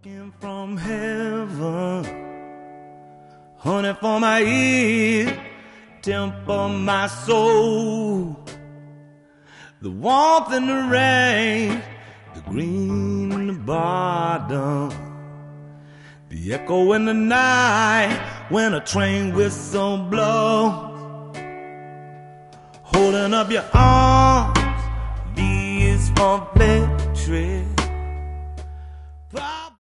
Looking from heaven, honey for my ear, temper my soul. The warmth in the rain, the green in the bottom, the echo in the night when a train whistle blows. Holding up your arms, V is for victory.